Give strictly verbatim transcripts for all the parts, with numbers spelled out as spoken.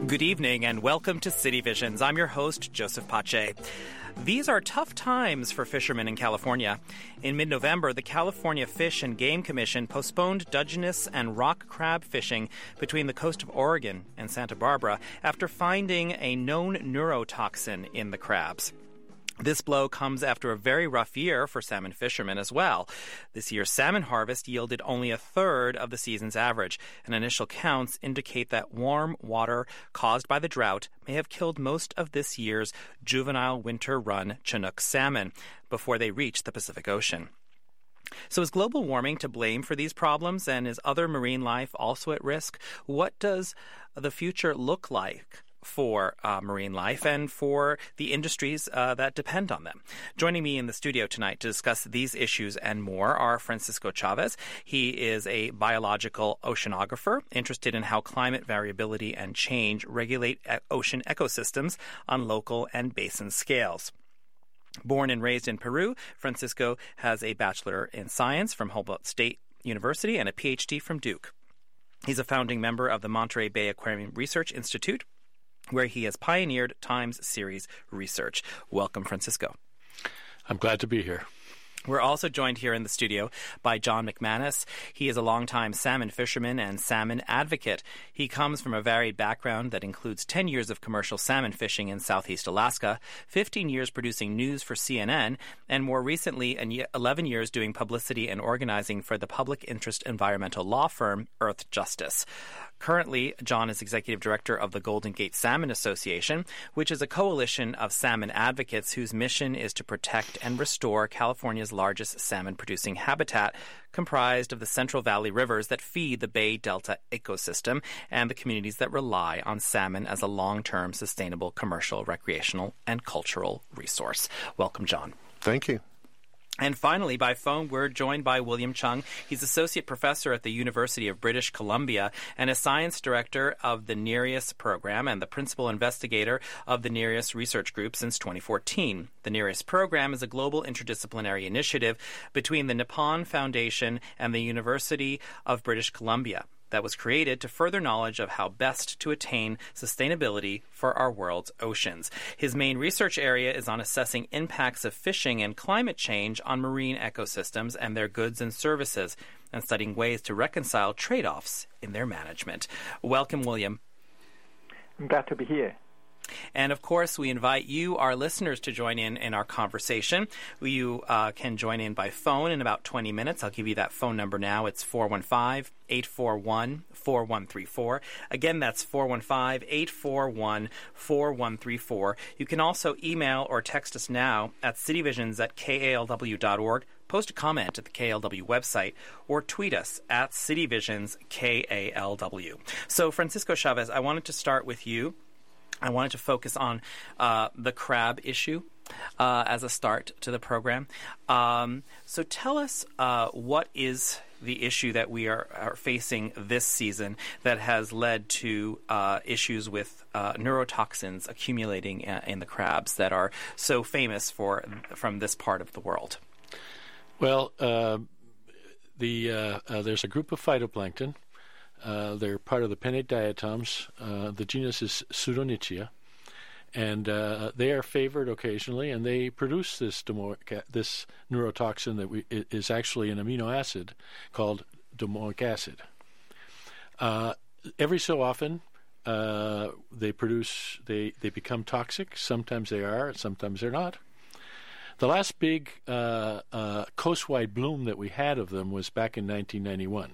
Good evening and welcome to City Visions. I'm your host, Joseph Pache. These are tough times for fishermen in California. In mid-November, the California Fish and Game Commission postponed Dungeness and rock crab fishing between the coast of Oregon and Santa Barbara after finding a known neurotoxin in the crabs. This blow comes after a very rough year for salmon fishermen as well. This year's salmon harvest yielded only a third of the season's average, and initial counts indicate that warm water caused by the drought may have killed most of this year's juvenile winter run Chinook salmon before they reach the Pacific Ocean. So is global warming to blame for these problems, and is other marine life also at risk? What does the future look like for uh, marine life and for the industries uh, that depend on them? Joining me in the studio tonight to discuss these issues and more are Francisco Chavez. He is a biological oceanographer interested in how climate variability and change regulate ocean ecosystems on local and basin scales. Born and raised in Peru, Francisco has a Bachelor in Science from Humboldt State University and a P H D from Duke. He's a founding member of the Monterey Bay Aquarium Research Institute, where he has pioneered Times Series research. Welcome, Francisco. I'm glad to be here. We're also joined here in the studio by John McManus. He is a longtime salmon fisherman and salmon advocate. He comes from a varied background that includes ten years of commercial salmon fishing in Southeast Alaska, fifteen years producing news for C N N, and more recently, eleven years doing publicity and organizing for the public interest environmental law firm Earth Justice. Currently, John is executive director of the Golden Gate Salmon Association, which is a coalition of salmon advocates whose mission is to protect and restore California's largest salmon-producing habitat, comprised of the Central Valley rivers that feed the Bay Delta ecosystem and the communities that rely on salmon as a long-term, sustainable, commercial, recreational, and cultural resource. Welcome, John. Thank you. And finally, by phone, we're joined by William Chung. He's associate professor at the University of British Columbia and a science director of the Nereus program and the principal investigator of the Nereus Research Group since twenty fourteen. The Nereus program is a global interdisciplinary initiative between the Nippon Foundation and the University of British Columbia that was created to further knowledge of how best to attain sustainability for our world's oceans. His main research area is on assessing impacts of fishing and climate change on marine ecosystems and their goods and services, and studying ways to reconcile trade-offs in their management. Welcome, William. I'm glad to be here. And, of course, we invite you, our listeners, to join in in our conversation. You uh, can join in by phone in about twenty minutes. I'll give you that phone number now. It's four one five, eight four one, four one three four. Again, that's four one five, eight four one, four one three four. You can also email or text us now at cityvisions at K A L W dot org. Post a comment at the K L W website, or tweet us at cityvisions K A L W. So, Francisco Chavez, I wanted to start with you. I wanted to focus on uh, the crab issue uh, as a start to the program. Um, so tell us uh, what is the issue that we are, are facing this season that has led to uh, issues with uh, neurotoxins accumulating uh, in the crabs that are so famous for from this part of the world. Well, uh, the uh, uh, there's a group of phytoplankton. Uh, they're part of the pinnate diatoms. Uh, the genus is Pseudonychia, and uh, they are favored occasionally, and they produce this domoic, this neurotoxin that we, is actually an amino acid called domoic acid. Uh, every so often, uh, they produce they they become toxic. Sometimes they are, sometimes they're not. The last big uh, uh, coastwide bloom that we had of them was back in nineteen ninety-one.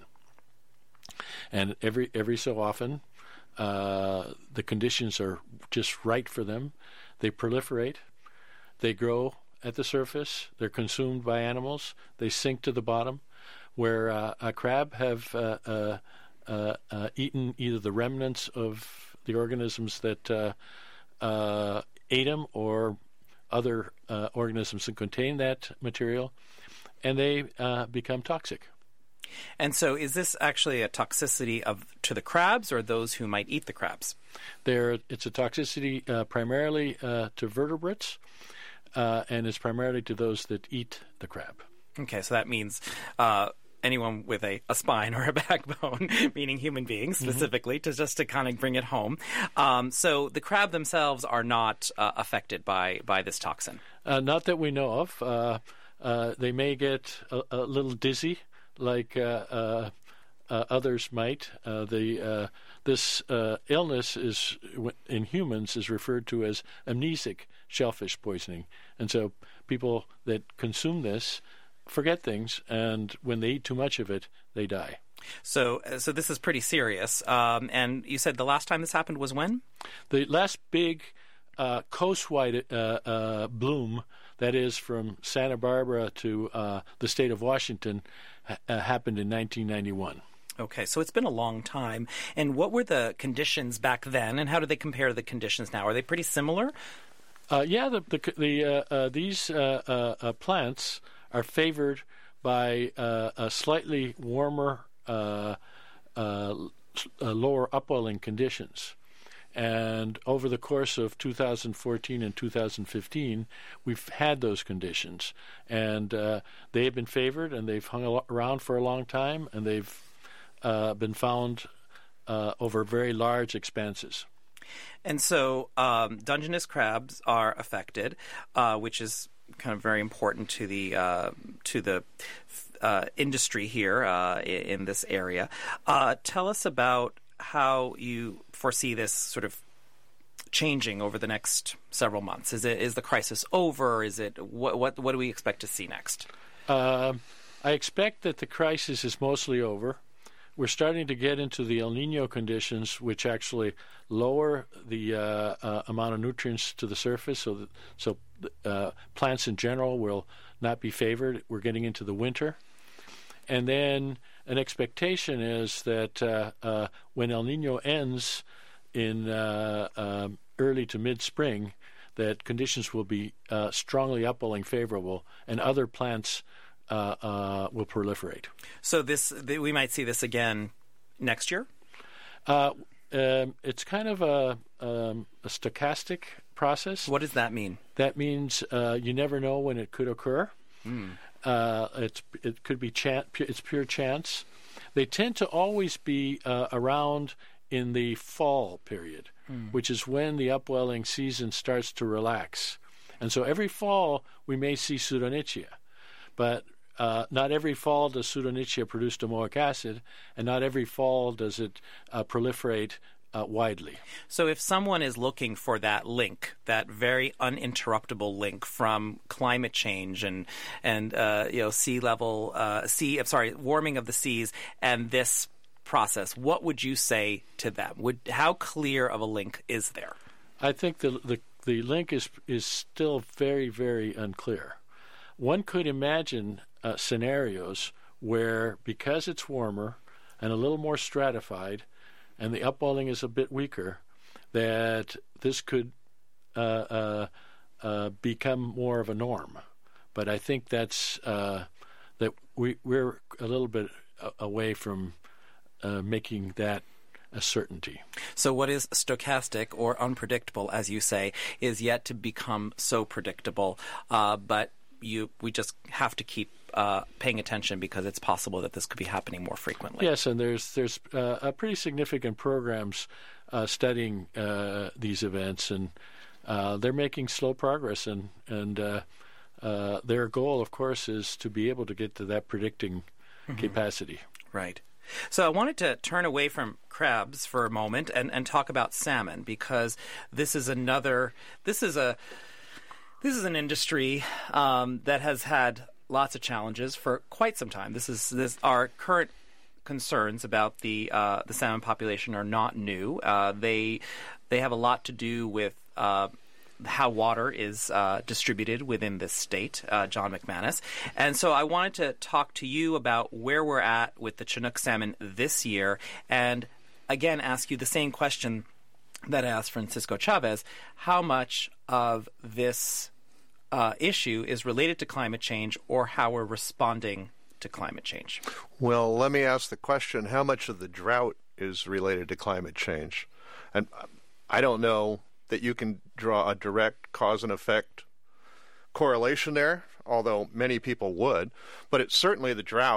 And every every so often, uh, the conditions are just right for them. They proliferate. They grow at the surface. They're consumed by animals. They sink to the bottom, where uh, a crab have uh, uh, uh, uh, eaten either the remnants of the organisms that uh, uh, ate them or other uh, organisms that contain that material, and they uh, become toxic. And so is this actually a toxicity of to the crabs or those who might eat the crabs? There, it's a toxicity uh, primarily uh, to vertebrates, uh, and it's primarily to those that eat the crab. Okay, so that means uh, anyone with a, a spine or a backbone, meaning human beings specifically, mm-hmm. to just to kind of bring it home. Um, so the crab themselves are not uh, affected by, by this toxin? Uh, not that we know of. Uh, uh, they may get a, a little dizzy, like uh, uh, uh, others might. Uh, the uh, this uh, illness is in humans is referred to as amnesic shellfish poisoning, and so people that consume this forget things, and when they eat too much of it, they die. So, so this is pretty serious. Um, and you said the last time this happened was when? The last big uh, coast-wide uh, uh, bloom, that is from Santa Barbara to uh, the state of Washington, ha- uh, happened in nineteen ninety-one. Okay, so it's been a long time. And what were the conditions back then, and how do they compare to the conditions now? Are they pretty similar? Uh, yeah, the the, the uh, uh, these uh, uh, uh, plants are favored by uh, a slightly warmer, uh, uh, uh, lower upwelling conditions. And over the course of two thousand fourteen and two thousand fifteen, we've had those conditions. And uh, they have been favored, and they've hung around for a long time, and they've uh, been found uh, over very large expanses. And so um, Dungeness crabs are affected, uh, which is kind of very important to the uh, to the uh, industry here uh, in this area. Uh, tell us about how you foresee this sort of changing over the next several months. Is it is the crisis over? Is it what what what do we expect to see next? Uh, I expect that the crisis is mostly over. We're starting to get into the El Nino conditions, which actually lower the uh, uh, amount of nutrients to the surface, so that, so uh, plants in general will not be favored. We're getting into the winter. And then an expectation is that uh, uh, when El Nino ends in uh, um, early to mid-spring, that conditions will be uh, strongly upwelling favorable, and other plants Uh, uh, will proliferate. So this th- we might see this again next year? Uh, um, it's kind of a, um, a stochastic process. What does that mean? That means uh, you never know when it could occur. Mm. Uh, it's it could be chan- it's pure chance. They tend to always be uh, around in the fall period, mm. which is when the upwelling season starts to relax. And so every fall we may see Pseudonychia, but Uh, not every fall does Pseudonychia produce domoic acid, and not every fall does it uh, proliferate uh, widely. So if someone is looking for that link, that very uninterruptible link from climate change and and uh, you know sea level uh, sea I'm sorry warming of the seas and this process, what would you say to them? Would how clear of a link is there? I think the the, the link is is still very very unclear. One could imagine uh, scenarios where, because it's warmer and a little more stratified, and the upwelling is a bit weaker, that this could uh, uh, uh, become more of a norm. But I think that's uh, that we we're a little bit away from uh, making that a certainty. So what is stochastic or unpredictable, as you say, is yet to become so predictable, uh, but You, we just have to keep uh, paying attention because it's possible that this could be happening more frequently. Yes, and there's there's uh, a pretty significant programs uh, studying uh, these events, and uh, they're making slow progress. And and uh, uh, their goal, of course, is to be able to get to that predicting mm-hmm. capacity. Right. So I wanted to turn away from crabs for a moment and, and talk about salmon, because this is another. This is a. This is an industry um, that has had lots of challenges for quite some time. This is this our current concerns about the uh, the salmon population are not new. Uh, they they have a lot to do with uh, how water is uh, distributed within this state, uh, John McManus. And so I wanted to talk to you about where we're at with the Chinook salmon this year, and again ask you the same question that I asked Francisco Chavez: how much of this uh, issue is related to climate change, or how we're responding to climate change? Well, let me ask the question, how much of the drought is related to climate change? And I don't know that you can draw a direct cause and effect correlation there, although many people would, but it's certainly the drought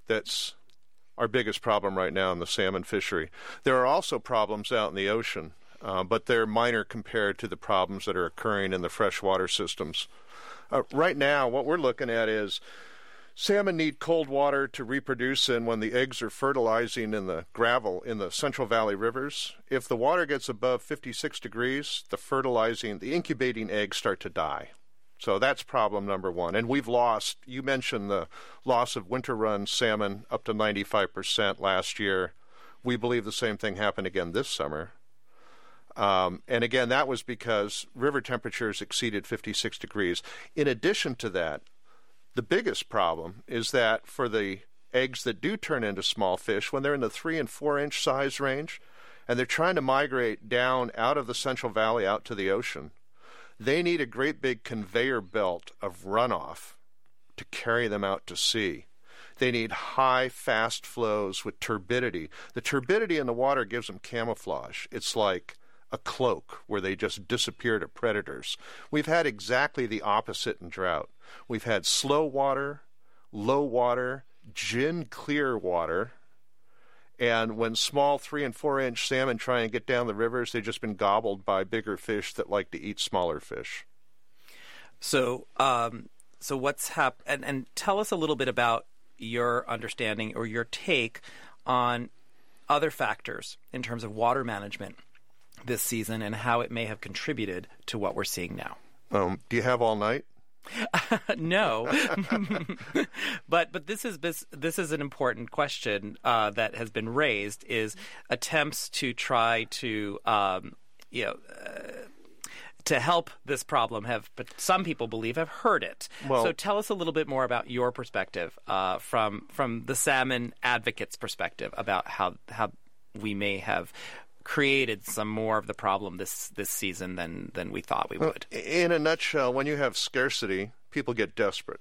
that's our biggest problem right now in the salmon fishery. There are also problems out in the ocean, uh, but they're minor compared to the problems that are occurring in the freshwater systems. Uh, right now, what we're looking at is salmon need cold water to reproduce in when the eggs are fertilizing in the gravel in the Central Valley rivers. If the water gets above fifty-six degrees, the fertilizing, the incubating eggs start to die. So that's problem number one. And we've lost, you mentioned the loss of winter run salmon up to ninety-five percent last year. We believe the same thing happened again this summer. Um, and again, that was because river temperatures exceeded fifty-six degrees. In addition to that, the biggest problem is that for the eggs that do turn into small fish, when they're in the three and four inch size range, and they're trying to migrate down out of the Central Valley out to the ocean, they need a great big conveyor belt of runoff to carry them out to sea. They need high, fast flows with turbidity. The turbidity in the water gives them camouflage. It's like a cloak where they just disappear to predators. We've had exactly the opposite in drought. We've had slow water, low water, gin clear water, and when small three and four inch salmon try and get down the rivers, they've just been gobbled by bigger fish that like to eat smaller fish. So, um, so what's hap- and, and tell us a little bit about your understanding or your take on other factors in terms of water management this season and how it may have contributed to what we're seeing now. Um, do you have all night? No, but but this is this this is an important question uh, that has been raised: is attempts to try to um, you know uh, to help this problem have, but some people believe have hurt it. Well, so tell us a little bit more about your perspective uh, from from the salmon advocates' perspective about how how we may have created some more of the problem this this season than than we thought we would. In a nutshell, when you have scarcity, people get desperate.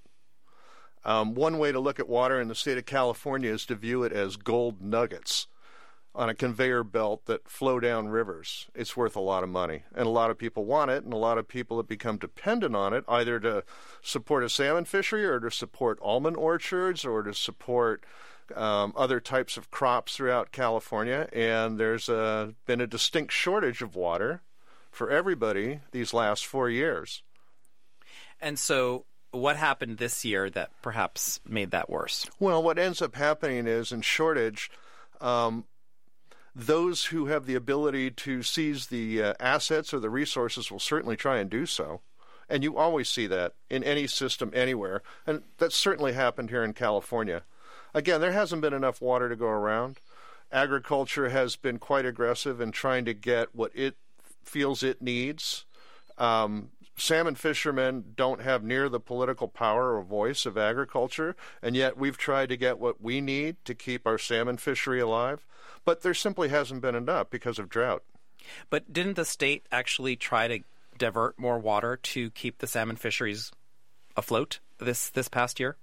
Um, one way to look at water in the state of California is to view it as gold nuggets on a conveyor belt that flow down rivers. It's worth a lot of money, and a lot of people want it, and a lot of people have become dependent on it, either to support a salmon fishery or to support almond orchards or to support Um, other types of crops throughout California, and there's a, been a distinct shortage of water for everybody these last four years. And so what happened this year that perhaps made that worse? Well, what ends up happening is in shortage, um, those who have the ability to seize the uh, assets or the resources will certainly try and do so. And you always see that in any system anywhere, and that's certainly happened here in California. Again, there hasn't been enough water to go around. Agriculture has been quite aggressive in trying to get what it feels it needs. Um, salmon fishermen don't have near the political power or voice of agriculture, and yet we've tried to get what we need to keep our salmon fishery alive. But there simply hasn't been enough because of drought. But didn't the state actually try to divert more water to keep the salmon fisheries afloat this this past year?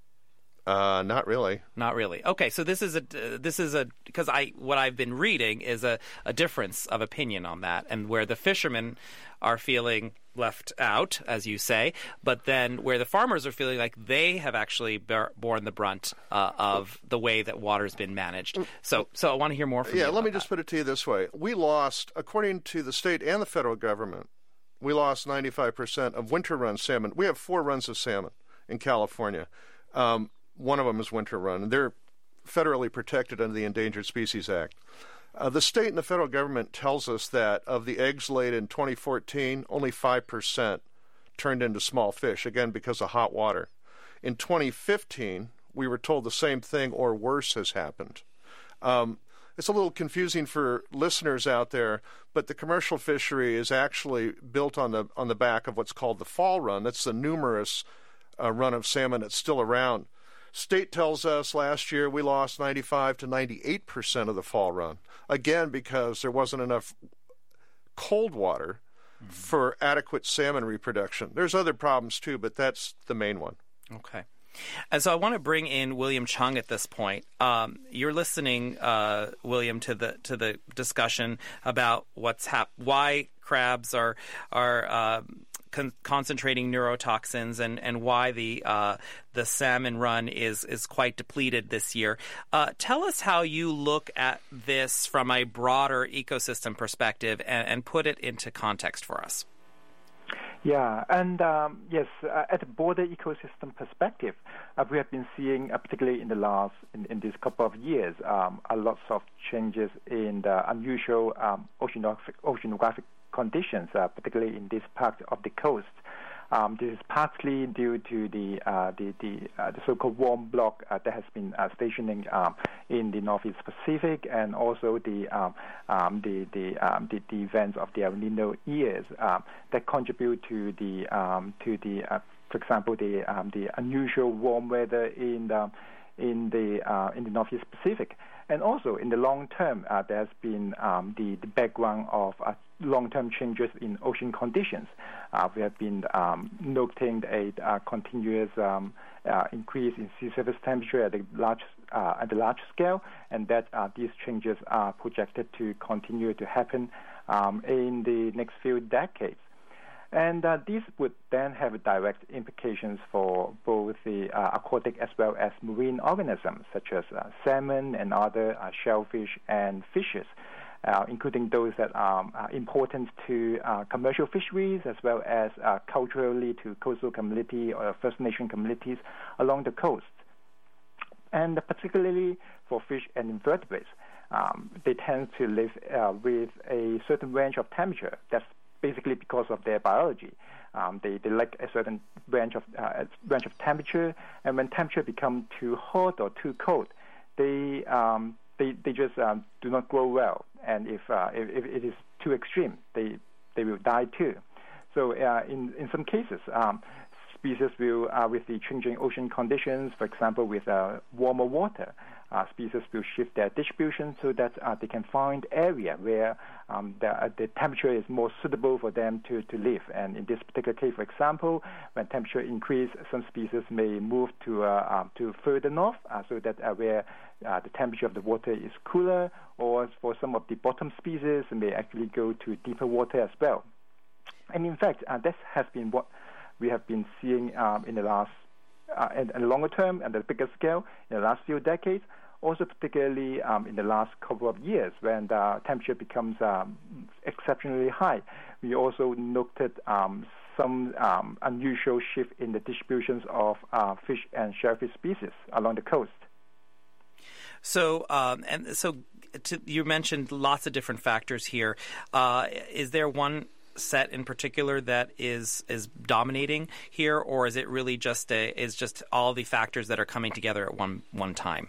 Uh, not really. Not really. Okay, so this is a uh, this is a because I what I've been reading is a, a difference of opinion on that, and where the fishermen are feeling left out, as you say, but then where the farmers are feeling like they have actually bear, borne the brunt uh, of the way that water's been managed. So, so I want to hear more from you. Yeah, let me that. just put it to you this way: we lost, according to the state and the federal government, we lost ninety-five percent of winter run salmon. We have four runs of salmon in California. Um, One of them is winter run, and they're federally protected under the Endangered Species Act. Uh, the state and the federal government tells us that of the eggs laid in twenty fourteen, only five percent turned into small fish, again because of hot water. In twenty fifteen, we were told the same thing or worse has happened. Um, it's a little confusing for listeners out there, but the commercial fishery is actually built on the on the back of what's called the fall run. That's the numerous uh, run of salmon that's still around. State tells us last year we lost ninety-five to ninety-eight percent of the fall run, again because there wasn't enough cold water mm-hmm. for adequate salmon reproduction. There's other problems too, but that's the main one. Okay. And so I want to bring in William Chung at this point. Um, you're listening, uh, William, to the to the discussion about what's hap- why crabs are are uh, con- concentrating neurotoxins and, and why the uh, the salmon run is is quite depleted this year. Uh, tell us how you look at this from a broader ecosystem perspective and, and put it into context for us. Yeah, and um, yes, uh, at a broader ecosystem perspective, uh, we have been seeing, uh, particularly in the last, in, in this couple of years, um, a lots of changes in the unusual um, oceanographic, oceanographic conditions, uh, particularly in this part of the coast. Um, this is partly due to the uh, the the, uh, the so-called warm block uh, that has been uh, stationing um, in the Northeast Pacific, and also the um, um, the the, um, the the events of the El Nino years um, that contribute to the um, to the uh, for example the um, the unusual warm weather in the in the uh, in the Northeast Pacific. And also, in the long term, uh, there's been um, the, the background of uh, long-term changes in ocean conditions. Uh, we have been um, noting a uh, continuous um, uh, increase in sea surface temperature at the large uh, at the large scale, and that uh, these changes are projected to continue to happen um, in the next few decades. And uh, these would then have direct implications for both the uh, aquatic as well as marine organisms, such as uh, salmon and other uh, shellfish and fishes, uh, including those that are uh, important to uh, commercial fisheries as well as uh, culturally to coastal community or First Nation communities along the coast. And particularly for fish and invertebrates, um, they tend to live uh, with a certain range of temperature that's basically because of their biology. Um, they, they like a certain range of uh, range of temperature, and when temperature becomes too hot or too cold, they um, they they just um, do not grow well. And if, uh, if if it is too extreme, they they will die too. So uh, in in some cases, um, species will, uh, with the changing ocean conditions, for example, with uh, warmer water, uh, species will shift their distribution so that uh, they can find area where um, the, uh, the temperature is more suitable for them to, to live. And in this particular case, for example, when temperature increases, some species may move to uh, um, to further north, uh, so that uh, where uh, the temperature of the water is cooler, or for some of the bottom species, may actually go to deeper water as well. And in fact, uh, this has been what we have been seeing um, in the last, uh, in, in the longer term and the bigger scale in the last few decades, also particularly um, in the last couple of years when the temperature becomes um, exceptionally high. We also noted um, some um, unusual shift in the distributions of uh, fish and shellfish species along the coast. So, um, and so to, you mentioned lots of different factors here. Uh, is there one set in particular that is is dominating here, or is it really just a, is just all the factors that are coming together at one one time?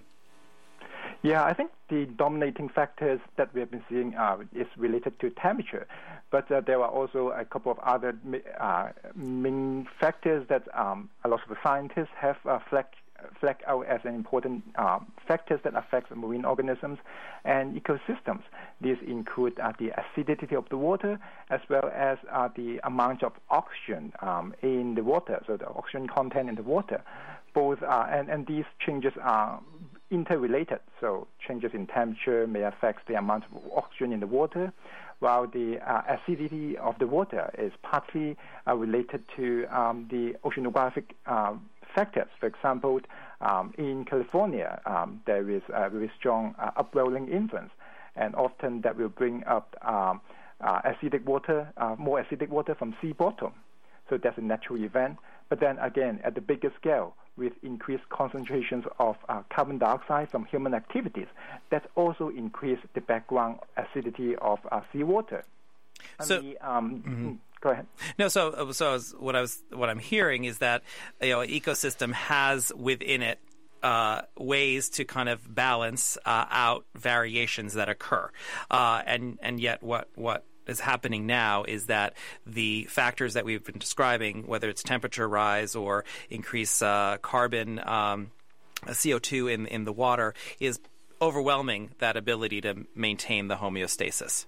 Yeah, I think the dominating factors that we have been seeing uh, is related to temperature, but uh, there are also a couple of other uh, main factors that um, a lot of the scientists have uh, flagged flag out as an important uh, factors that affect marine organisms and ecosystems. These include uh, the acidity of the water as well as uh, the amount of oxygen um, in the water, so the oxygen content in the water. Both are, and, and these changes are interrelated, so changes in temperature may affect the amount of oxygen in the water, while the uh, acidity of the water is partly uh, related to um, the oceanographic uh, factors. For example, um, in California, um, there is a very strong uh, upwelling influence, and often that will bring up um, uh, acidic water, uh, more acidic water from sea bottom. So that's a natural event. But then again, at the bigger scale, with increased concentrations of uh, carbon dioxide from human activities, that also increase the background acidity of uh, seawater. So, the, um, mm-hmm. Go ahead. No, so so I was, what I was what I'm hearing is that, you know, an ecosystem has within it uh, ways to kind of balance uh, out variations that occur, uh, and and yet what what is happening now is that the factors that we've been describing, whether it's temperature rise or increase uh, carbon um, C O two in in the water, is overwhelming that ability to maintain the homeostasis.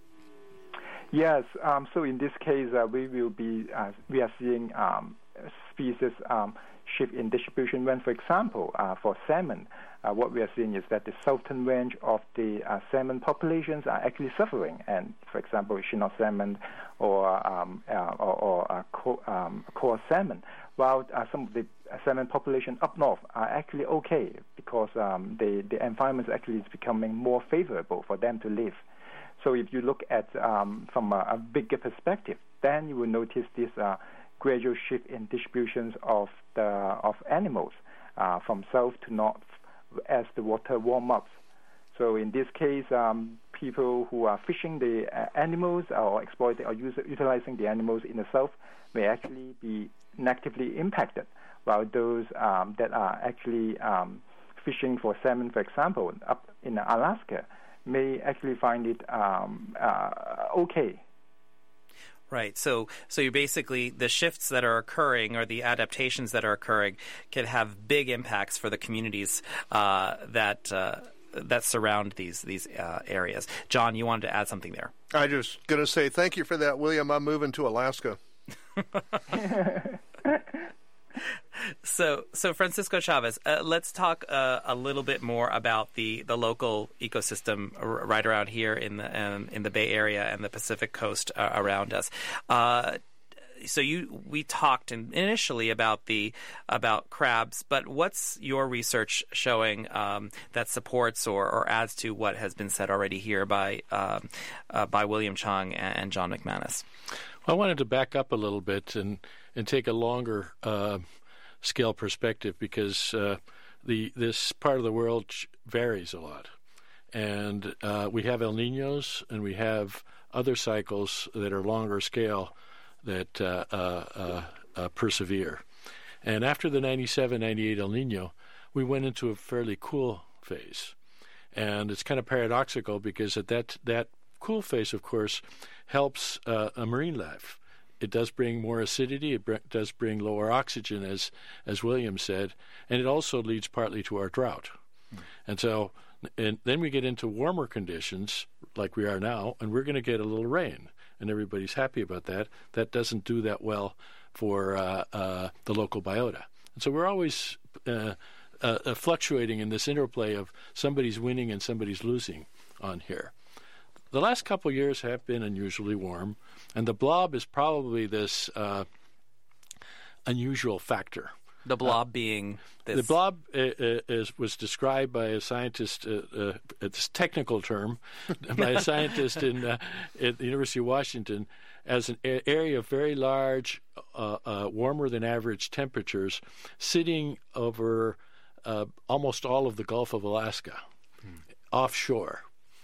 Yes. Um, so in this case, uh, we will be uh, we are seeing um, species um, shift in distribution. When, for example, uh, for salmon, uh, what we are seeing is that the southern range of the uh, salmon populations are actually suffering. And, for example, Chinook salmon or um, uh, or, or uh, co- um, core salmon, while uh, some of the salmon population up north are actually okay because um, the, the environment actually is becoming more favorable for them to live. So if you look at um, from a, a bigger perspective, then you will notice this uh, gradual shift in distributions of the of animals uh, from south to north as the water warms up. So in this case, um, people who are fishing the uh, animals or exploiting or use, utilizing the animals in the south may actually be negatively impacted, while those um, that are actually um, fishing for salmon, for example, up in Alaska, may actually find it um, uh, okay. Right. So, so you basically the shifts that are occurring or the adaptations that are occurring can have big impacts for the communities uh, that uh, that surround these these uh, areas. John, you wanted to add something there. I just going to say thank you for that, William. I'm moving to Alaska. So, so Francisco Chavez, uh, let's talk uh, a little bit more about the, the local ecosystem r- right around here in the um, in the Bay Area and the Pacific Coast uh, around us. Uh, so, you we talked in, initially about the about crabs, but what's your research showing um, that supports or, or adds to what has been said already here by um, uh, by William Chung and, and John McManus? I wanted to back up a little bit and and take a longer Uh, scale perspective because uh, the this part of the world varies a lot, and uh, we have El Niños and we have other cycles that are longer scale that uh, uh, uh, uh, persevere. And after the ninety-seven ninety-eight El Niño, we went into a fairly cool phase, and it's kind of paradoxical because at that that cool phase, of course, helps uh, a marine life. It does bring more acidity. It br- does bring lower oxygen, as as William said, and it also leads partly to our drought. Mm. And so, and then we get into warmer conditions like we are now, and we're going to get a little rain, and everybody's happy about that. That doesn't do that well for uh, uh, the local biota. And so we're always uh, uh, fluctuating in this interplay of somebody's winning and somebody's losing on here. The last couple of years have been unusually warm, and the blob is probably this uh, unusual factor. The blob uh, being this. The blob uh, is, was described by a scientist, uh, uh, it's a technical term, by a scientist in uh, at the University of Washington as an a- area of very large, uh, uh, warmer than average temperatures, sitting over uh, almost all of the Gulf of Alaska, hmm. offshore.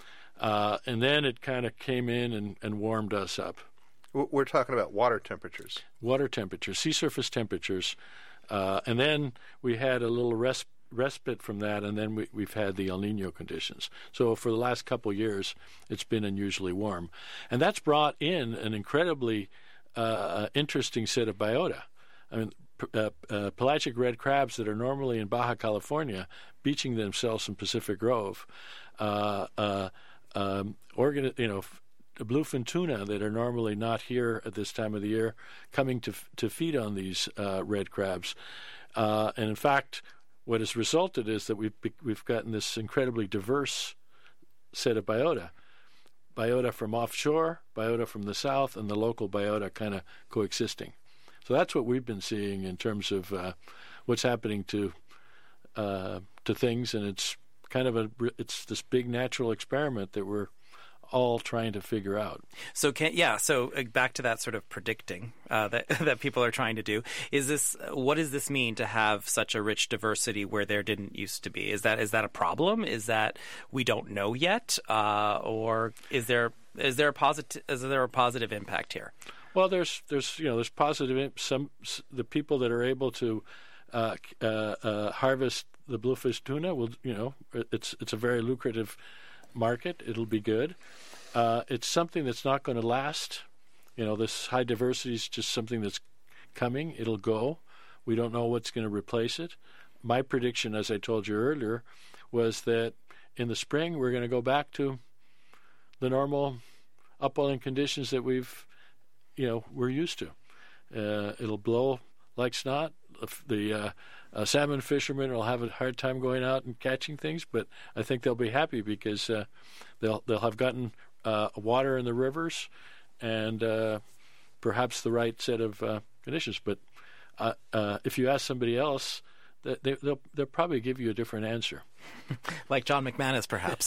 Uh, and then it kind of came in and, and warmed us up. We're talking about water temperatures. Water temperatures, sea surface temperatures. Uh, and then we had a little res- respite from that, and then we, we've had the El Niño conditions. So for the last couple of years, it's been unusually warm. And that's brought in an incredibly uh, interesting set of biota. I mean, uh, uh, pelagic red crabs that are normally in Baja California, beaching themselves in Pacific Grove, uh, uh, um, organ, you know, bluefin tuna that are normally not here at this time of the year, coming to to feed on these uh, red crabs, uh, and in fact, what has resulted is that we've we've gotten this incredibly diverse set of biota, biota from offshore, biota from the south, and the local biota kind of coexisting. So that's what we've been seeing in terms of uh, what's happening to uh, to things, and it's kind of a it's this big natural experiment that we're all trying to figure out. So can yeah. So uh, back to that sort of predicting uh, that that people are trying to do. Is this what does this mean to have such a rich diversity where there didn't used to be? Is that is that a problem? Is that we don't know yet, uh, or is there is there a positive is there a positive impact here? Well, there's there's you know there's positive some the people that are able to uh, uh, uh, harvest the bluefish tuna will you know it's it's a very lucrative market. It'll be good. Uh, it's something that's not going to last. You know, this high diversity is just something that's coming. It'll go. We don't know what's going to replace it. My prediction, as I told you earlier, was that in the spring we're going to go back to the normal upwelling conditions that we've, you know, we're used to. Uh, it'll blow like snot. the uh, uh, salmon fishermen will have a hard time going out and catching things, but I think they'll be happy because uh, they'll they'll have gotten uh, water in the rivers and uh, perhaps the right set of uh, conditions. But uh, uh, if you ask somebody else, they, they'll they'll probably give you a different answer. Like John McManus, perhaps.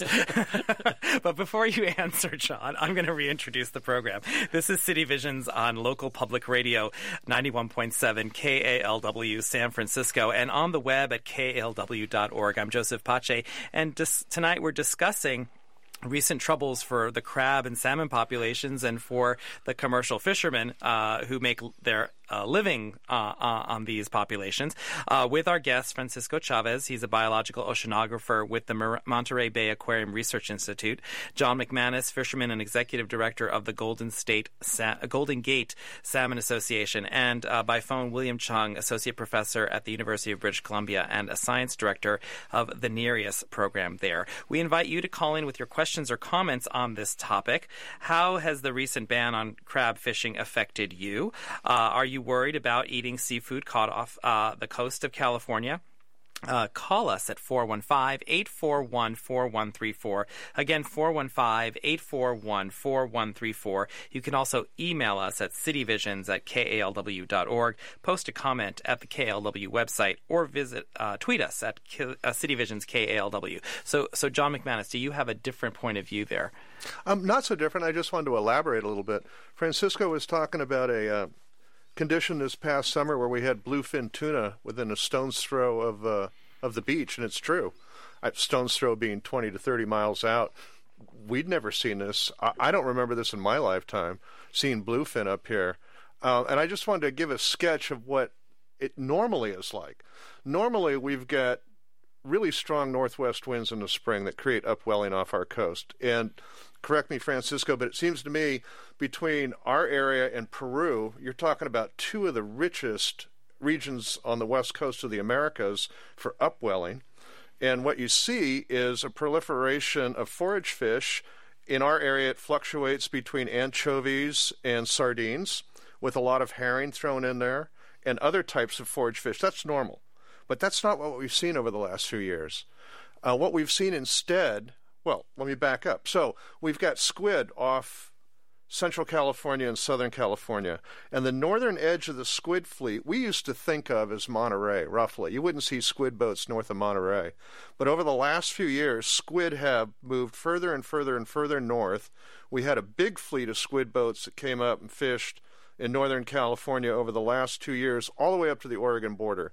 But before you answer, John, I'm going to reintroduce the program. This is City Visions on local public radio, ninety-one point seven K A L W San Francisco, and on the web at K A L W dot org. I'm Joseph Pache, and dis- tonight we're discussing recent troubles for the crab and salmon populations and for the commercial fishermen uh, who make their uh, living uh, uh, on these populations. Uh, with our guest, Francisco Chavez. He's a biological oceanographer with the Mar- Monterey Bay Aquarium Research Institute. John McManus, fisherman and executive director of the Golden State Sa- Golden Gate Salmon Association. And uh, by phone, William Chung, associate professor at the University of British Columbia and a science director of the Nereus program there. We invite you to call in with your questions or comments on this topic. How has the recent ban on crab fishing affected you? Uh, are you worried about eating seafood caught off uh, the coast of California? Uh, call us at four one five, eight four one, four one three four. Again, four one five, eight four one, four one three four. You can also email us at cityvisions at K A L W dot org, post a comment at the K A L W website, or visit uh, tweet us at K- uh, Cityvisions K A L W. So, so John McManus, do you have a different point of view there? Um, not so different. I just wanted to elaborate a little bit. Francisco was talking about a uh, condition this past summer where we had bluefin tuna within a stone's throw of uh, of the beach, and it's true. I, stone's throw being twenty to thirty miles out. We'd never seen this. I, I don't remember this in my lifetime, seeing bluefin up here. Uh, and I just wanted to give a sketch of what it normally is like. Normally, we've got really strong northwest winds in the spring that create upwelling off our coast. And correct me, Francisco, but it seems to me between our area and Peru, you're talking about two of the richest regions on the west coast of the Americas for upwelling. And what you see is a proliferation of forage fish. In our area, it fluctuates between anchovies and sardines, with a lot of herring thrown in there, and other types of forage fish. That's normal. But that's not what we've seen over the last few years. Uh, what we've seen instead, well, let me back up. So we've got squid off Central California and Southern California. And the northern edge of the squid fleet, we used to think of as Monterey, roughly. You wouldn't see squid boats north of Monterey. But over the last few years, squid have moved further and further and further north. We had a big fleet of squid boats that came up and fished in Northern California over the last two years, all the way up to the Oregon border.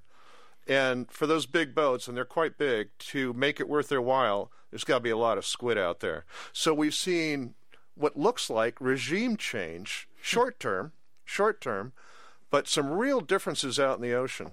And for those big boats, and they're quite big, to make it worth their while, there's got to be a lot of squid out there. So we've seen what looks like regime change, short term, short term, but some real differences out in the ocean.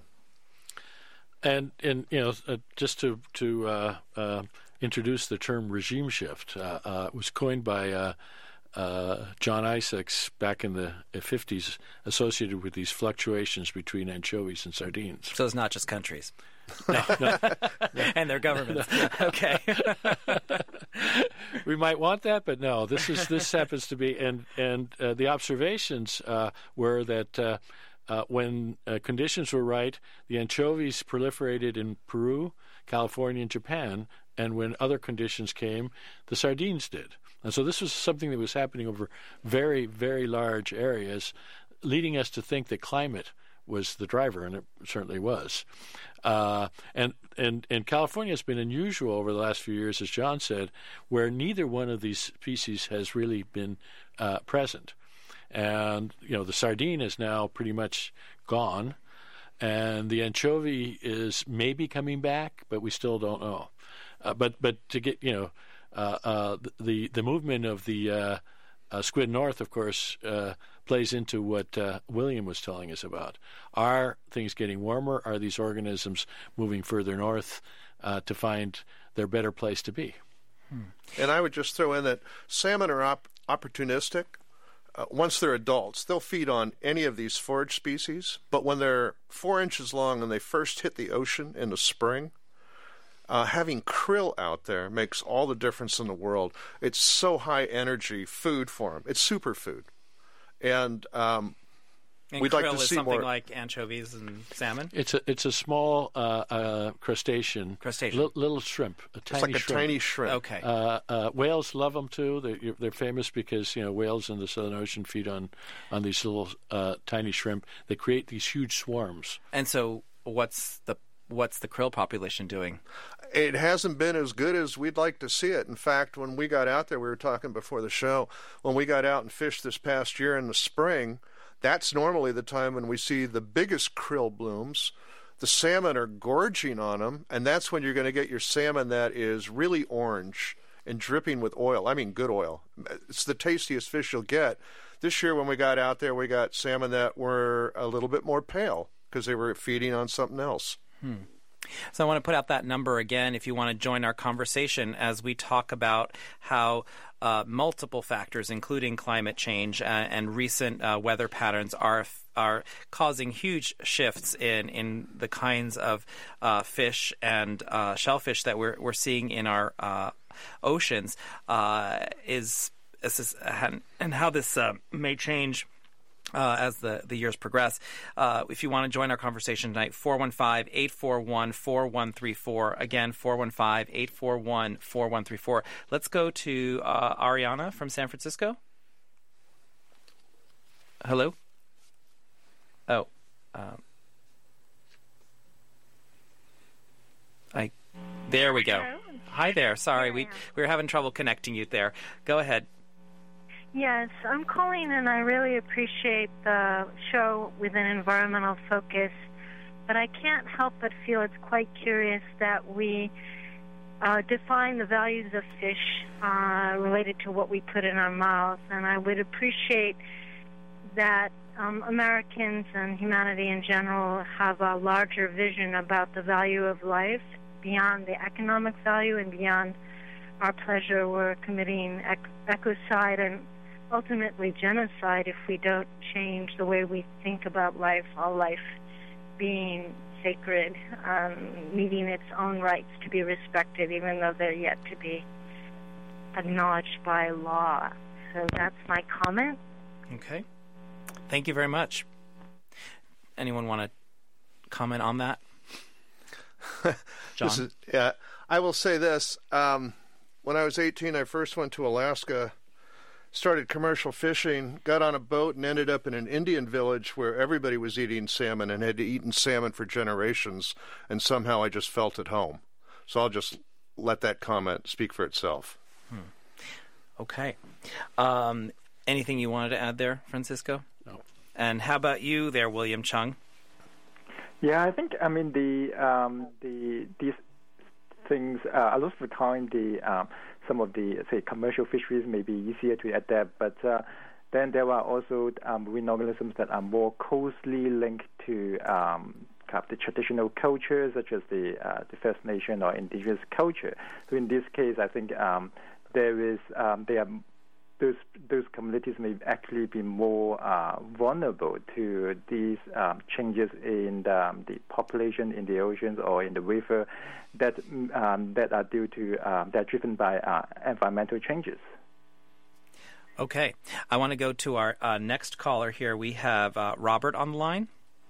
And, and you know, uh, just to to uh, uh, introduce the term regime shift, uh, uh, it was coined by uh, uh, John Isaacs back in the fifties, associated with these fluctuations between anchovies and sardines. So it's not just countries. No, no. And their governments. Okay. We might want that, but no. This is this happens to be, and and uh, the observations uh, were that uh, uh, when uh, conditions were right, the anchovies proliferated in Peru, California, and Japan, and when other conditions came, the sardines did. And so this was something that was happening over very, very large areas, leading us to think that climate was the driver, and it certainly was. Uh, and, and, and California has been unusual over the last few years, as John said, where neither one of these species has really been uh, present. And, you know, the sardine is now pretty much gone, and the anchovy is maybe coming back, but we still don't know. Uh, but but to get, you know, uh, uh, the, the movement of the uh, uh, squid north, of course, uh, plays into what uh, William was telling us about. Are things getting warmer? Are these organisms moving further north uh, to find their better place to be? Hmm. And I would just throw in that salmon are op- opportunistic. Uh, once they're adults, they'll feed on any of these forage species. But when they're four inches long and they first hit the ocean in the spring, Uh, having krill out there makes all the difference in the world. It's so high energy food for them. It's superfood. And um, And We'd krill like to is see something more. like anchovies and salmon? It's a it's a small uh, uh, crustacean. Crustacean. Li- little shrimp. A It's tiny like a shrimp. tiny shrimp. Okay. Uh, uh, whales love them too. They're, they're famous because you know whales in the Southern Ocean feed on on these little uh, tiny shrimp. They create these huge swarms. And so, what's the what's the krill population doing? It hasn't been as good as we'd like to see it. In fact, when we got out there, we were talking before the show, when we got out and fished this past year in the spring, that's normally the time when we see the biggest krill blooms. The salmon are gorging on them, and that's when you're going to get your salmon that is really orange and dripping with oil. I mean, good oil. It's the tastiest fish you'll get. This year when we got out there, we got salmon that were a little bit more pale because they were feeding on something else. Hmm. So I want to put out that number again if you want to join our conversation as we talk about how uh, multiple factors, including climate change uh, and recent uh, weather patterns, are are causing huge shifts in, in the kinds of uh, fish and uh, shellfish that we're we're seeing in our uh, oceans. Uh, is, is and how this uh, may change Uh, as the, the years progress. Uh, if you want to join our conversation tonight, four one five, eight four one, four one three four. Again, four one five, eight four one, four one three four. Let's go to uh, Ariana from San Francisco. Hello? Oh. Um, I. There we go. Hi there. Sorry, we, we were having trouble connecting you there. Go ahead. Yes, I'm calling and I really appreciate the show with an environmental focus, but I can't help but feel it's quite curious that we uh, define the values of fish uh, related to what we put in our mouths, and I would appreciate that um, Americans and humanity in general have a larger vision about the value of life beyond the economic value and beyond our pleasure. We're committing ec- ecocide and ultimately genocide if we don't change the way we think about life, all life being sacred, um, needing its own rights to be respected, even though they're yet to be acknowledged by law. So that's my comment. Okay. Thank you very much. Anyone want to comment on that? John? This is, yeah, I will say this. Um, when I was eighteen, I first went to Alaska, started commercial fishing, got on a boat, and ended up in an Indian village where everybody was eating salmon and had eaten salmon for generations, and somehow I just felt at home. So I'll just let that comment speak for itself. Hmm. Okay. Um, anything you wanted to add there, Francisco? No. And how about you there, William Chung? Yeah, I think, I mean, the um, the these things, uh, a lot of the time, the um, some of the, say, commercial fisheries may be easier to adapt, but uh, then there are also um, marine organisms that are more closely linked to um, kind of the traditional culture, such as the uh, the First Nation or indigenous culture. So in this case, I think um, there is um, there are those those communities may actually be more uh, vulnerable to these um, changes in the, um, the population in the oceans or in the river that um, that are due to um, that are driven by uh, environmental changes. Okay, I want to go to our uh, next caller here. We have uh, Robert on the line.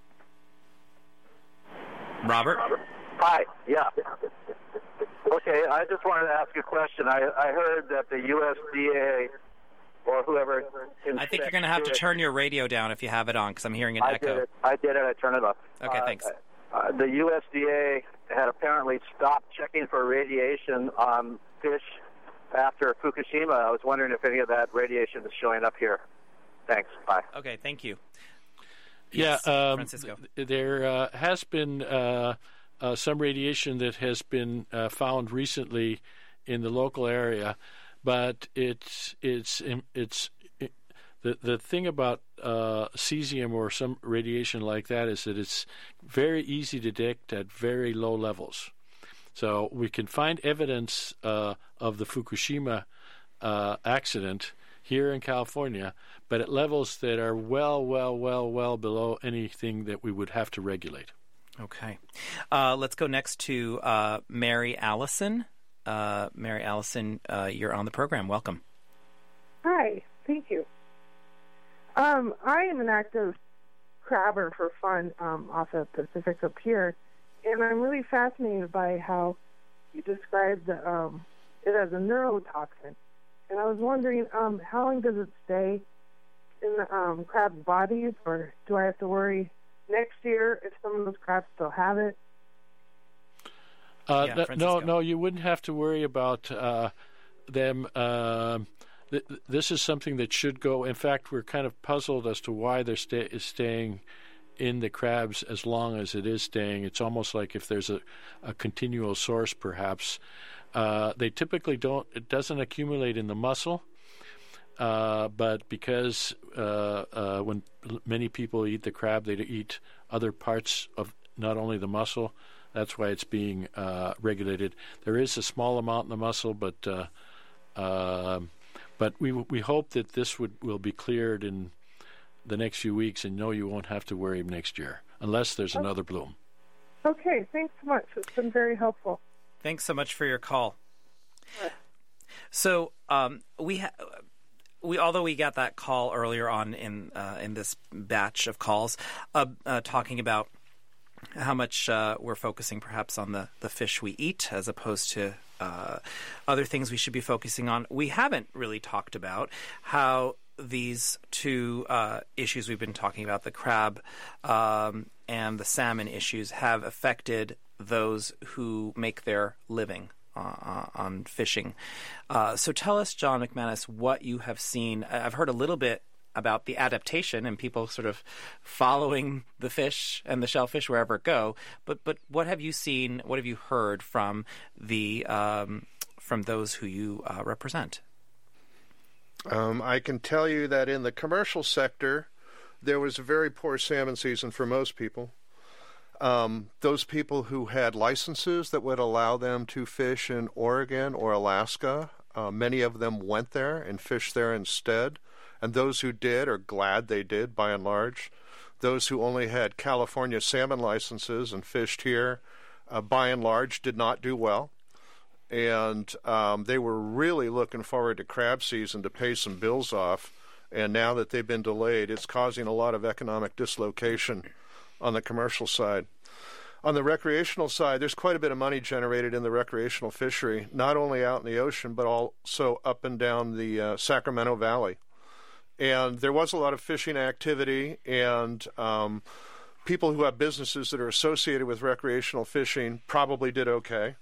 Robert? Hi, yeah. Okay, I just wanted to ask a question. I, I heard that the U S D A or whoever... I think you're going to have to turn your radio down if you have it on, because I'm hearing an I echo. Did it. I did it. I turned it off. Okay, uh, thanks. Uh, the U S D A had apparently stopped checking for radiation on fish after Fukushima. I was wondering if any of that radiation is showing up here. Thanks. Bye. Okay, thank you. Yeah, Yes, um, Francisco. th- there uh, has been uh, uh, some radiation that has been uh, found recently in the local area, but it's it's it's it, the the thing about uh, cesium or some radiation like that is that it's very easy to detect at very low levels. So we can find evidence uh, of the Fukushima uh, accident here in California, but at levels that are well, well, well, well below anything that we would have to regulate. Okay. Uh, let's go next to uh, Mary Allison. Uh, Mary Allison, uh, you're on the program. Welcome. Hi, thank you. Um, I am an active crabber for fun um, off of Pacifica Pier, and I'm really fascinated by how you described the, um, it as a neurotoxin. And I was wondering, um, how long does it stay in the um, crab's bodies, or do I have to worry next year if some of those crabs still have it? Uh, yeah, th- no, no, you wouldn't have to worry about uh, them. Uh, th- this is something that should go. In fact, we're kind of puzzled as to why they're sta- is staying in the crabs as long as it is staying. It's almost like if there's a, a continual source, perhaps. Uh, they typically don't. It doesn't accumulate in the muscle. Uh, but because uh, uh, when many people eat the crab, they eat other parts of not only the muscle. That's why it's being uh, regulated. There is a small amount in the muscle, but uh, uh, but we we hope that this would will be cleared in the next few weeks, and no, you won't have to worry next year unless there's okay. another bloom. Okay, thanks so much. It's been very helpful. Thanks so much for your call. Right. So um, we ha- we although we got that call earlier on in uh, in this batch of calls uh, uh, talking about how much uh, we're focusing perhaps on the, the fish we eat as opposed to uh, other things we should be focusing on. We haven't really talked about how these two uh, issues we've been talking about, the crab um, and the salmon issues, have affected those who make their living uh, on fishing. Uh, so tell us, John McManus, what you have seen. I've heard a little bit about the adaptation and people sort of following the fish and the shellfish wherever it go. But but what have you seen? What have you heard from the um, from those who you uh, represent? Um, I can tell you that in the commercial sector, there was a very poor salmon season for most people. Um, those people who had licenses that would allow them to fish in Oregon or Alaska, uh, many of them went there and fished there instead. And those who did are glad they did, by and large. Those who only had California salmon licenses and fished here, uh, by and large, did not do well. And um, they were really looking forward to crab season to pay some bills off. And now that they've been delayed, it's causing a lot of economic dislocation on the commercial side. On the recreational side, there's quite a bit of money generated in the recreational fishery, not only out in the ocean, but also up and down the uh, Sacramento Valley. And there was a lot of fishing activity, and um, people who have businesses that are associated with recreational fishing probably did okay.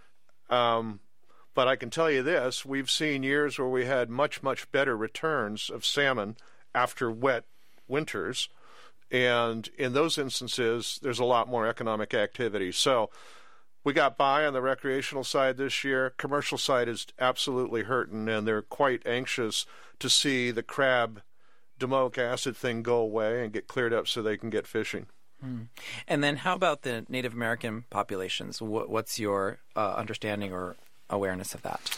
Um, but I can tell you this, we've seen years where we had much, much better returns of salmon after wet winters. And in those instances, there's a lot more economic activity. So we got by on the recreational side this year. Commercial side is absolutely hurting, and they're quite anxious to see the crab domoic acid thing go away and get cleared up so they can get fishing. Hmm. And then how about the Native American populations? What, what's your uh, understanding or awareness of that?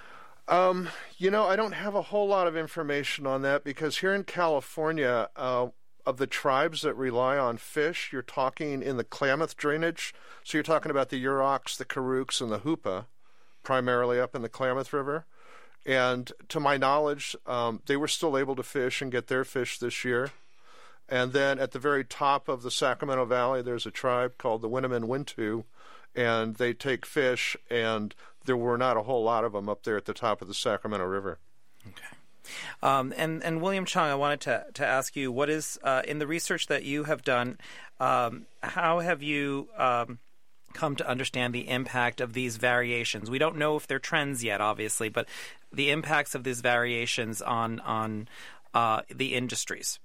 Um, you know, I don't have a whole lot of information on that because here in California, uh, of the tribes that rely on fish, you're talking in the Klamath drainage. So you're talking about the Yuroks, the Karuks, and the Hoopa, primarily up in the Klamath River. And to my knowledge, um, they were still able to fish and get their fish this year. And then at the very top of the Sacramento Valley, there's a tribe called the Winneman Wintu, and they take fish, and there were not a whole lot of them up there at the top of the Sacramento River. Okay. Um, and, and William Chung, I wanted to, to ask you, what is, uh, in the research that you have done, um, how have you um, come to understand the impact of these variations? We don't know if they're trends yet, obviously, but the impacts of these variations on, on uh, the industries.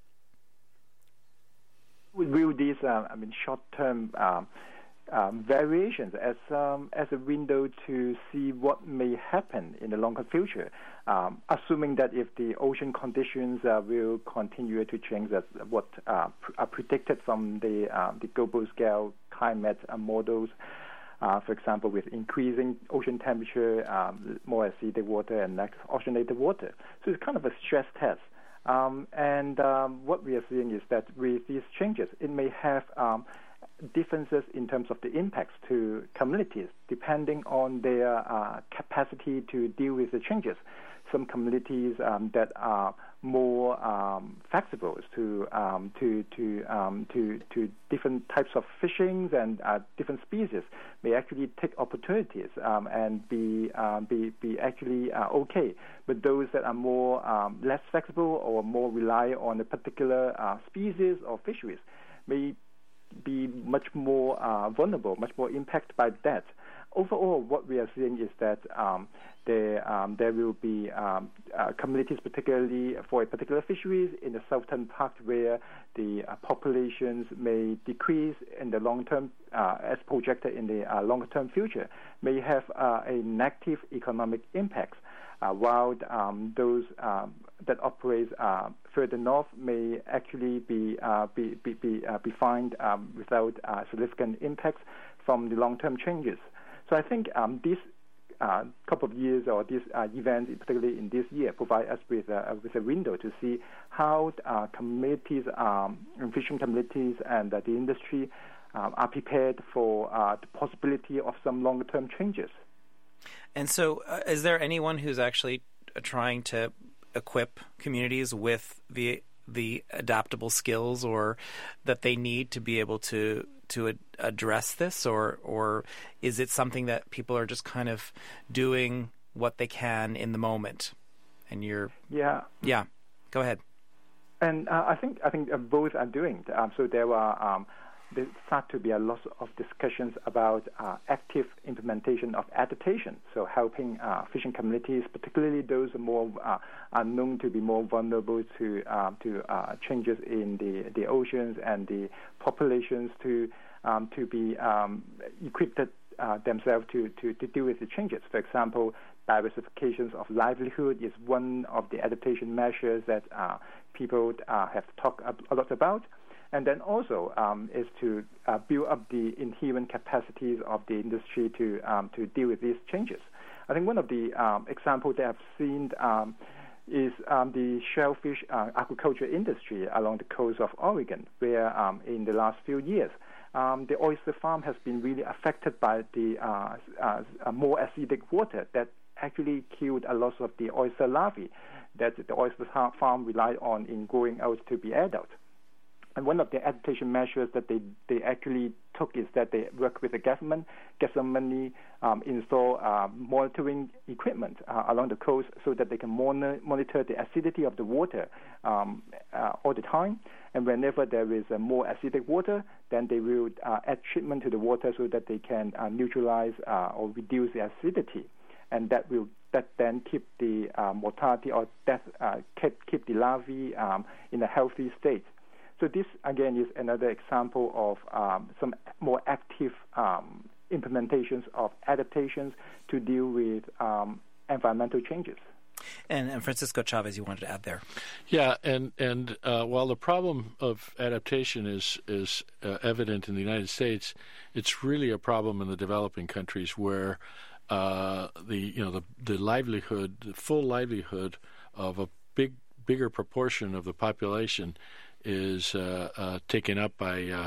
We view these, uh, I mean, short-term um, um, variations as um, as a window to see what may happen in the longer future, um, assuming that if the ocean conditions uh, will continue to change as what uh, pr- are predicted from the uh, the global scale climate uh, models. Uh, for example, with increasing ocean temperature, um, more acidic water and less oceanated water. So it's kind of a stress test. Um, and um, what we are seeing is that with these changes, it may have um, differences in terms of the impacts to communities, depending on their uh, capacity to deal with the changes. some communities um, that are more um, flexible to um, to to, um, to to different types of fishings and uh, different species may actually take opportunities um, and be um, be be actually uh, okay. But those that are more um, less flexible or more rely on a particular uh, species or fisheries may be much more uh, vulnerable, much more impacted by that. Overall, what we are seeing is that um, there um, there will be um, uh, communities, particularly for a particular fisheries in the southern part, where the uh, populations may decrease in the long term, uh, as projected in the uh, longer term future, may have uh, a negative economic impacts. Uh, while um, those um, that operate uh, further north may actually be uh, be be be, uh, be fined um, without uh, significant impacts from the long term changes. So I think um, this uh, couple of years or this uh, event, particularly in this year, provide us with a, with a window to see how uh, communities, um, fishing communities, and uh, the industry um, are prepared for uh, the possibility of some longer-term changes. And so, uh, is there anyone who's actually trying to equip communities with the the adaptable skills or that they need to be able to to ad- address this, or or is it something that people are just kind of doing what they can in the moment? And you're yeah yeah go ahead. And uh, I think I think uh, both are doing. Um, so there are um, there start to be a lot of discussions about uh, active implementation of adaptation. So helping uh, fishing communities, particularly those more uh, are known to be more vulnerable to uh, to uh, changes in the, the oceans and the populations, to um, to be um, equipped uh, themselves to, to, to deal with the changes. For example, diversifications of livelihood is one of the adaptation measures that uh, people uh, have talked a lot about. And then also um, is to uh, build up the inherent capacities of the industry to um, to deal with these changes. I think one of the um, examples that I've seen um, is um, the shellfish uh, aquaculture industry along the coast of Oregon, where um, in the last few years, um, the oyster farm has been really affected by the uh, uh, more acidic water that actually killed a lot of the oyster larvae that the oyster farm relied on in growing out to be adult. And one of the adaptation measures that they, they actually took is that they work with the government, get some money, um, install uh, monitoring equipment uh, along the coast so that they can monitor, monitor the acidity of the water um, uh, all the time. And whenever there is uh, more acidic water, then they will uh, add treatment to the water so that they can uh, neutralize uh, or reduce the acidity. And that will that then keep the uh, mortality or death, uh, keep, keep the larvae um, in a healthy state. So this, again, is another example of um, some more active um, implementations of adaptations to deal with um, environmental changes. And, and Francisco Chavez, you wanted to add there. Yeah, and and uh, while the problem of adaptation is is uh, evident in the United States, it's really a problem in the developing countries where uh, the you know the the livelihood, the full livelihood of a big bigger proportion of the population is uh, uh, taken up by uh,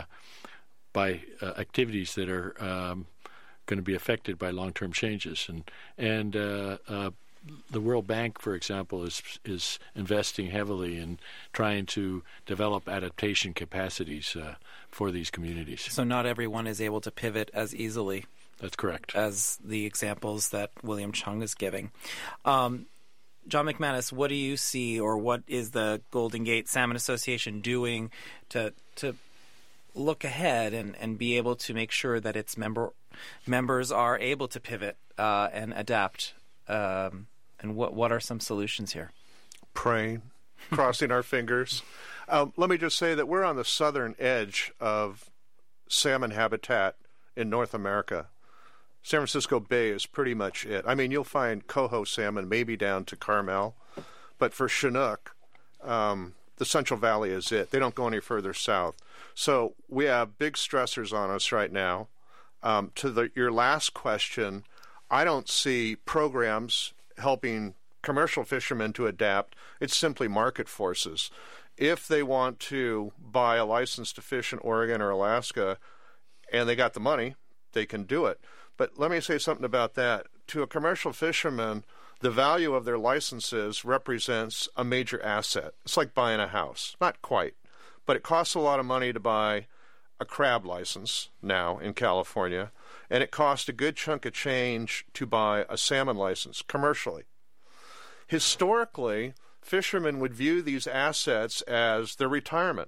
by uh, activities that are um, going to be affected by long-term changes, and and uh, uh, the World Bank, for example, is is investing heavily in trying to develop adaptation capacities uh, for these communities. So not everyone is able to pivot as easily. That's correct. As the examples that William Chung is giving. Um, John McManus, what do you see, or what is the Golden Gate Salmon Association doing to to look ahead and, and be able to make sure that its member members are able to pivot uh, and adapt? Um, and what what are some solutions here? Praying, crossing our fingers. Um, let me just say that we're on the southern edge of salmon habitat in North America. San Francisco Bay is pretty much it. I mean, you'll find coho salmon maybe down to Carmel, but for Chinook, um, the Central Valley is it. They don't go any further south. So we have big stressors on us right now. Um, to the, your last question, I don't see programs helping commercial fishermen to adapt. It's simply market forces. If they want to buy a license to fish in Oregon or Alaska, and they got the money, they can do it. But let me say something about that. To a commercial fisherman, the value of their licenses represents a major asset. It's like buying a house. Not quite, but it costs a lot of money to buy a crab license now in California, and it costs a good chunk of change to buy a salmon license commercially. Historically, fishermen would view these assets as their retirement.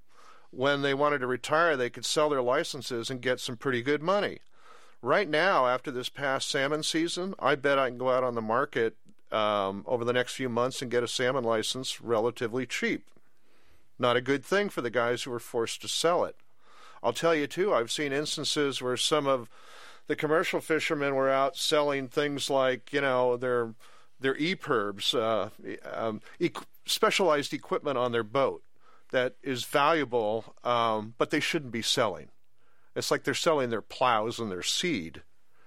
When they wanted to retire, they could sell their licenses and get some pretty good money. Right now, after this past salmon season, I bet I can go out on the market um, over the next few months and get a salmon license relatively cheap. Not a good thing for the guys who are forced to sell it. I'll tell you, too, I've seen instances where some of the commercial fishermen were out selling things like, you know, their their E P I R Bs, uh, um, e- specialized equipment on their boat that is valuable, um, but they shouldn't be selling. It's like they're selling their plows and their seed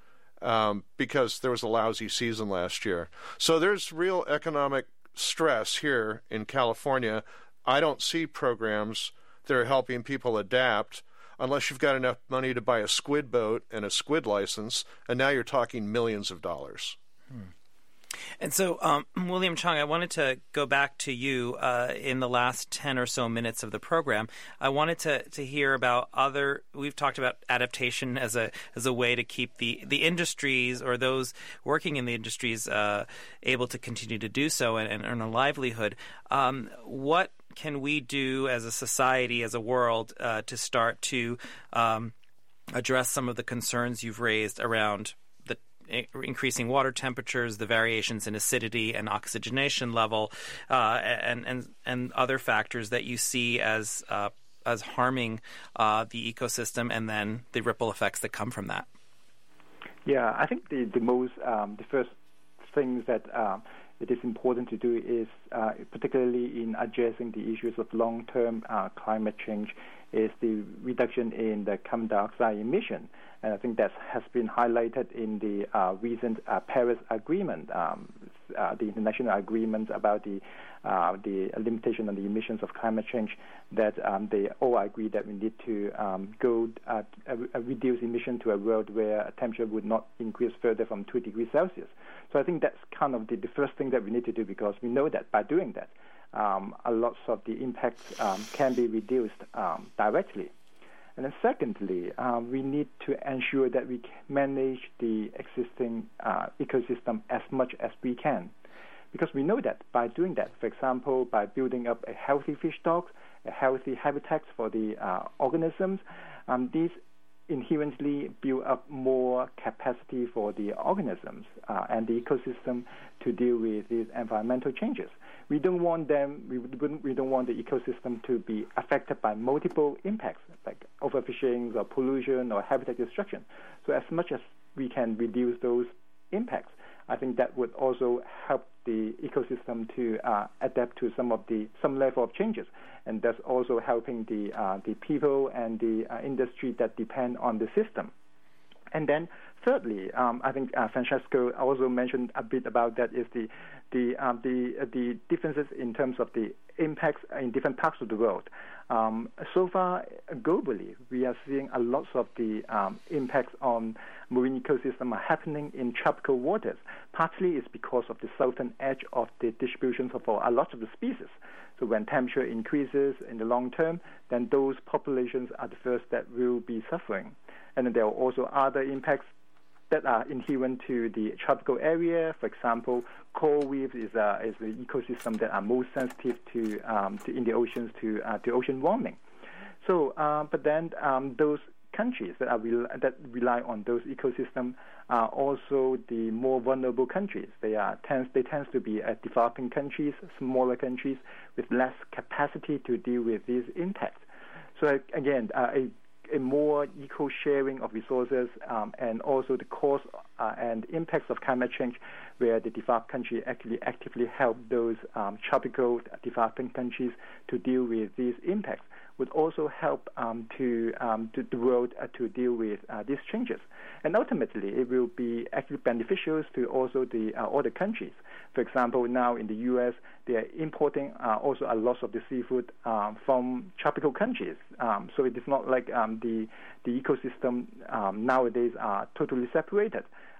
um, because there was a lousy season last year. So there's real economic stress here in California. I don't see programs that are helping people adapt unless you've got enough money to buy a squid boat and a squid license, and now you're talking millions of dollars. Hmm. And so, um, William Cheung, I wanted to go back to you uh, in the last ten or so minutes of the program. I wanted to, to hear about other – we've talked about adaptation as a as a way to keep the, the industries or those working in the industries uh, able to continue to do so and, and earn a livelihood. Um, what can we do as a society, as a world, uh, to start to um, address some of the concerns you've raised around increasing water temperatures, the variations in acidity and oxygenation level, uh, and and and other factors that you see as uh, as harming uh, the ecosystem, and then the ripple effects that come from that? Yeah, I think the the most um, the first things that um, it is important to do is, uh, particularly in addressing the issues of long-term uh, climate change, is the reduction in the carbon dioxide emission. And I think that has been highlighted in the uh, recent uh, Paris Agreement, um, uh, the international agreement about the uh, the limitation on the emissions of climate change, that um, they all agree that we need to um, go uh, uh, reduce emission to a world where temperature would not increase further from two degrees Celsius. So I think that's kind of the, the first thing that we need to do, because we know that by doing that, um, a lot of the impacts um, can be reduced um, directly. And then secondly, uh, we need to ensure that we manage the existing uh, ecosystem as much as we can. Because we know that by doing that, for example, by building up a healthy fish stocks, a healthy habitats for the uh, organisms, um, these inherently build up more capacity for the organisms uh, and the ecosystem to deal with these environmental changes. We don't want them. We we don't want the ecosystem to be affected by multiple impacts like overfishing or pollution or habitat destruction. So as much as we can reduce those impacts, I think that would also help the ecosystem to uh, adapt to some of the some level of changes, and that's also helping the uh, the people and the uh, industry that depend on the system. And then thirdly, um, I think uh, Francesco also mentioned a bit about that, is the the uh, the uh, the differences in terms of the impacts in different parts of the world. Um, so far, globally, we are seeing a lot of the um, impacts on marine ecosystem are happening in tropical waters. Partly it's because of the southern edge of the distributions of a lot of the species. So when temperature increases in the long term, then those populations are the first that will be suffering. And then there are also other impacts that are inherent to the tropical area. For example, coral reefs is a is the ecosystem that are most sensitive to, um, to in the oceans to uh, to ocean warming. So, uh, but then um, those countries that are rel- that rely on those ecosystems are also the more vulnerable countries. They are tends they tend to be uh, developing countries, smaller countries with less capacity to deal with these impacts. So again, uh, a a more equal sharing of resources um, and also the cost uh, and impacts of climate change, where the developed country actually actively help those um, tropical developing countries to deal with these impacts, would also help um, to, um, to the world uh, to deal with uh, these changes. And ultimately, it will be actually beneficial to also the uh, other countries. For example, now in the U S, they are importing uh, also a lot of the seafood um, from tropical countries. Um, so it is not like um, the the ecosystem um, nowadays are totally separated.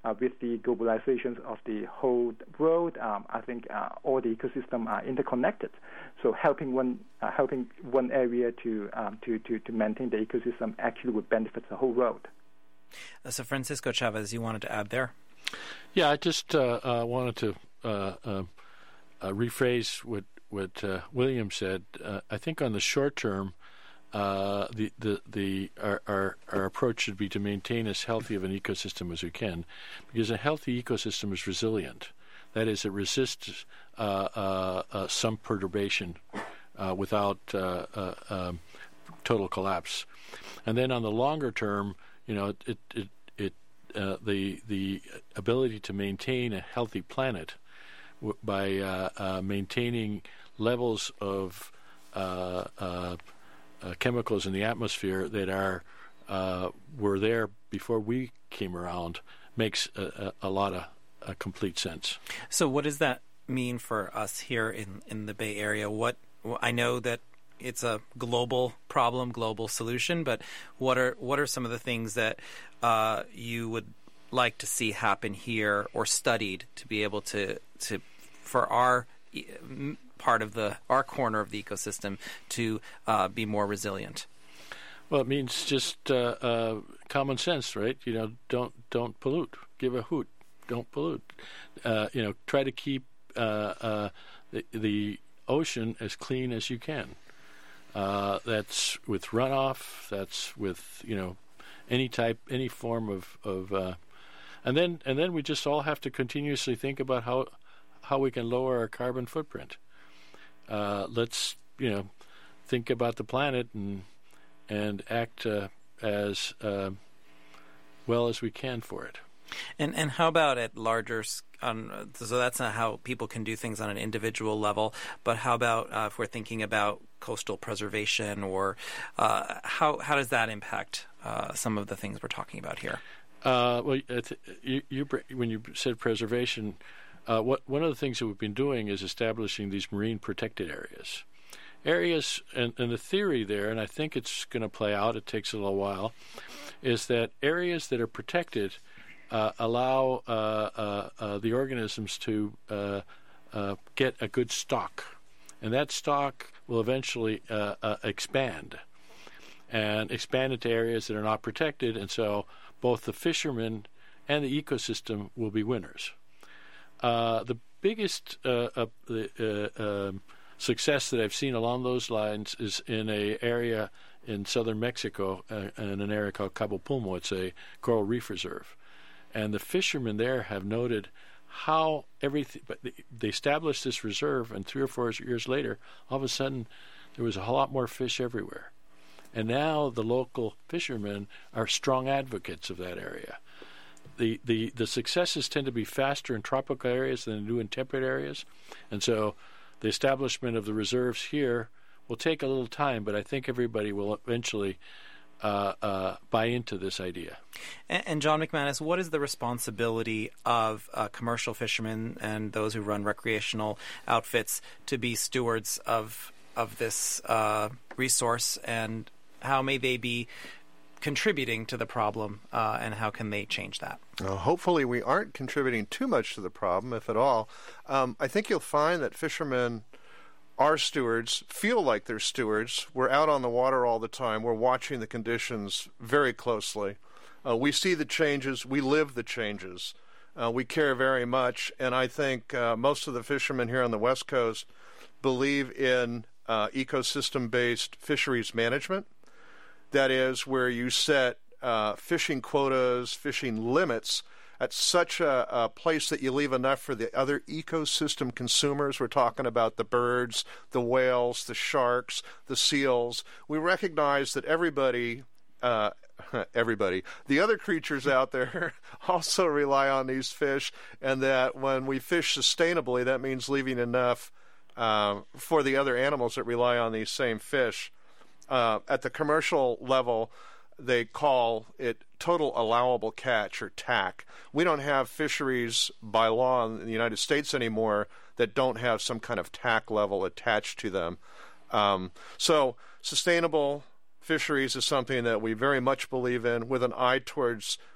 uh, with the globalization of the whole world, um, I think uh, all the ecosystems are interconnected. So helping one uh, helping one area to, um, to to to maintain the ecosystem actually would benefit the whole world. Uh, so Francisco Chavez, you wanted to add there? Yeah, I just uh, uh, wanted to uh, uh, uh, rephrase what what uh, William said. Uh, I think on the short term, uh, the the the our, our our approach should be to maintain as healthy of an ecosystem as we can, because a healthy ecosystem is resilient. That is, it resists uh, uh, uh, some perturbation uh, without uh, uh, um, total collapse. And then on the longer term, you know, it it it uh, the the ability to maintain a healthy planet w- by uh, uh, maintaining levels of uh, uh, uh, chemicals in the atmosphere that are uh, were there before we came around makes a, a, a lot of a complete sense. So what does that mean for us here in, in the Bay Area? What I know that it's a global problem, global solution, but what are what are some of the things that uh, you would like to see happen here or studied to be able to to for our part of the our corner of the ecosystem to uh, be more resilient? Well, it means just uh, uh, common sense, right? You know, don't don't pollute. Give a hoot. Don't pollute. Uh, you know, try to keep uh, uh, the, the ocean as clean as you can. Uh, that's with runoff. That's with you know any type, any form of of, uh, and then and then we just all have to continuously think about how how we can lower our carbon footprint. Uh, let's you know think about the planet and and act uh, as uh, well as we can for it. And and how about at larger? Um, so that's not how people can do things on an individual level. But how about uh, if we're thinking about coastal preservation, or uh, how how does that impact uh, some of the things we're talking about here? Uh, well, you, you when you said preservation, uh, what one of the things that we've been doing is establishing these marine protected areas. Areas, and, and the theory there, and I think it's going to play out. It takes a little while. Is that areas that are protected Uh, allow uh, uh, uh, the organisms to uh, uh, get a good stock, and that stock will eventually uh, uh, expand and expand into areas that are not protected, and so both the fishermen and the ecosystem will be winners. Uh, the biggest uh, uh, uh, um, success that I've seen along those lines is in a area in southern Mexico, uh, in an area called Cabo Pulmo. It's a coral reef reserve. And the fishermen there have noted how everything, but they established this reserve, and three or four years later, all of a sudden, there was a lot more fish everywhere. And now the local fishermen are strong advocates of that area. The, the, the successes tend to be faster in tropical areas than they do in temperate areas. And so the establishment of the reserves here will take a little time, but I think everybody will eventually Uh, uh, buy into this idea. And, and John McManus, what is the responsibility of uh, commercial fishermen and those who run recreational outfits to be stewards of of this uh, resource, and how may they be contributing to the problem, uh, and how can they change that? Uh, hopefully we aren't contributing too much to the problem, if at all. Um, I think you'll find that fishermen are stewards, feel like they're stewards. We're out on the water all the time. We're watching the conditions very closely. Uh, we see the changes. We live the changes. Uh, we care very much. And I think uh, most of the fishermen here on the West Coast believe in uh, ecosystem-based fisheries management. That is, where you set uh, fishing quotas, fishing limits at such a, a place that you leave enough for the other ecosystem consumers. We're talking about the birds, the whales, the sharks, the seals. We recognize that everybody, uh, everybody, the other creatures out there also rely on these fish, and that when we fish sustainably, that means leaving enough uh, for the other animals that rely on these same fish. Uh, at the commercial level, they call it total allowable catch, or T A C. We don't have fisheries by law in the United States anymore that don't have some kind of T A C level attached to them. Um, so sustainable fisheries is something that we very much believe in, with an eye towards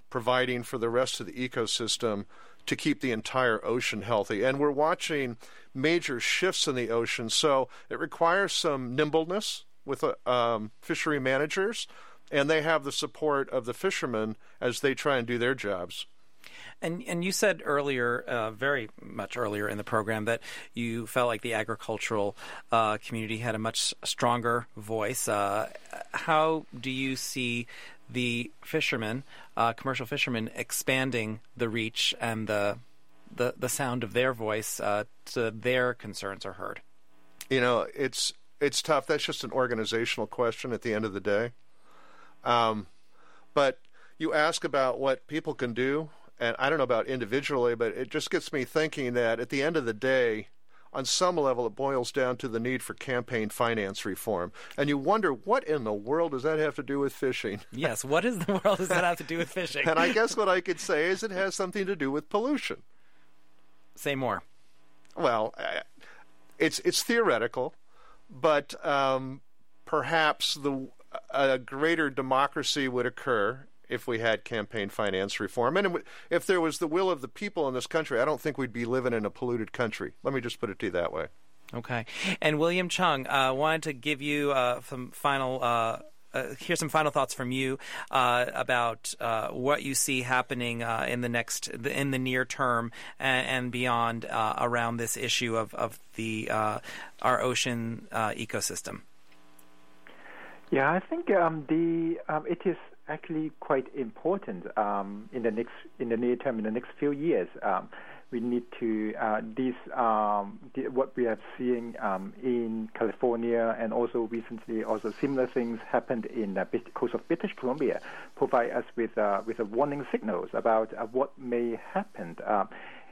providing for the rest of the ecosystem to keep the entire ocean healthy. And we're watching major shifts in the ocean, so it requires some nimbleness with uh, um, fishery managers, and they have the support of the fishermen as they try and do their jobs. And and you said earlier, uh, very much earlier in the program, that you felt like the agricultural uh, community had a much stronger voice. Uh, how do you see the fishermen, uh, commercial fishermen, expanding the reach and the the, the sound of their voice uh, so their concerns are heard? You know, it's it's tough. That's just an organizational question at the end of the day. Um, but you ask about what people can do. And I don't know about individually, but it just gets me thinking that at the end of the day, on some level, it boils down to the need for campaign finance reform. And you wonder, what in the world does that have to do with fishing? Yes, what in the world does that have to do with fishing? And I guess what I could say is it has something to do with pollution. Say more. Well, it's it's theoretical, but um, perhaps the a greater democracy would occur if we had campaign finance reform. And if there was the will of the people in this country, I don't think we'd be living in a polluted country. Let me just put it to you that way. Okay. And William Chung, I uh, wanted to give you uh, some final, uh, uh, here's some final thoughts from you uh, about uh, what you see happening uh, in the next, in the near term and, and beyond uh, around this issue of, of the uh, our ocean uh, ecosystem. Yeah, I think um, the um, it is actually quite important um, in the next in the near term, in the next few years. Um, we need to uh, this um, the, what we are seeing um, in California, and also recently also similar things happened in the coast of British Columbia, provide us with uh, with a warning signals about uh, what may happen uh,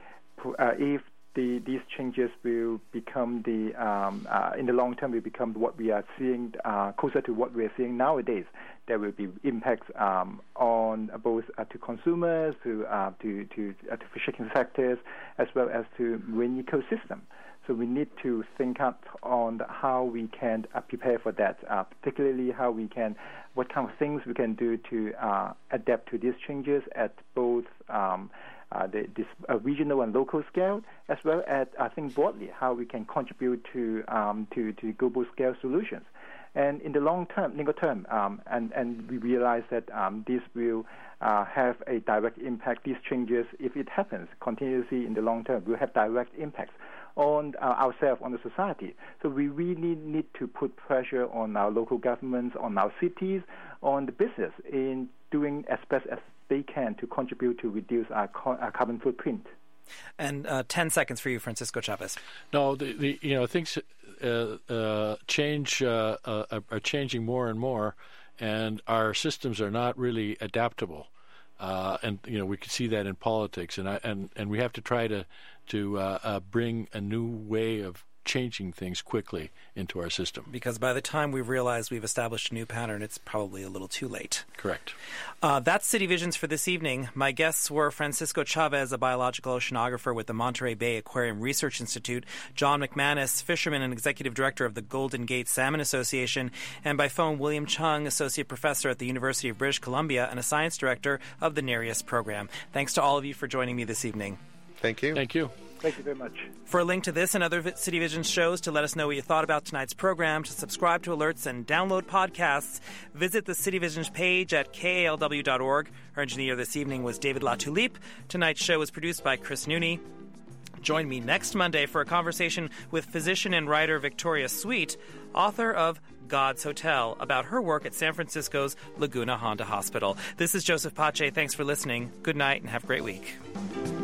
uh, if The, these changes will become the um, uh, in the long term will become what we are seeing uh, closer to what we are seeing nowadays. There will be impacts um, on both uh, to consumers, to uh, to to, uh, to fishing sectors, as well as to marine ecosystem. So we need to think out on how we can uh, prepare for that, uh, particularly how we can, what kind of things we can do to uh, adapt to these changes at both um, Uh, the, this uh, regional and local scale, as well as I think broadly how we can contribute to um, to, to global scale solutions. And in the long term, longer term, um, and and we realize that um, this will uh, have a direct impact. These changes, if it happens continuously in the long term, will have direct impacts on uh, ourselves, on the society. So we really need to put pressure on our local governments, on our cities, on the business in doing as best as they can to contribute to reduce our, co- our carbon footprint. And uh, ten seconds for you, Francisco Chavez. No, the, the you know things uh, uh, change uh, uh, are changing more and more, and our systems are not really adaptable. Uh, and you know we can see that in politics, and I, and and we have to try to to uh, uh, bring a new way of changing things quickly into our system. Because by the time we realize we've established a new pattern, it's probably a little too late. Correct. Uh, that's City Visions for this evening. My guests were Francisco Chavez, a biological oceanographer with the Monterey Bay Aquarium Research Institute, John McManus, fisherman and executive director of the Golden Gate Salmon Association, and by phone, William Chung, associate professor at the University of British Columbia and a science director of the Nereus program. Thanks to all of you for joining me this evening. Thank you. Thank you. Thank you very much. For a link to this and other City Vision shows, to let us know what you thought about tonight's program, to subscribe to alerts and download podcasts, visit the City Visions page at K A L W dot org. Our engineer this evening was David Latulippe. Tonight's show was produced by Chris Nooney. Join me next Monday for a conversation with physician and writer Victoria Sweet, author of God's Hotel, about her work at San Francisco's Laguna Honda Hospital. This is Joseph Pache. Thanks for listening. Good night and have a great week.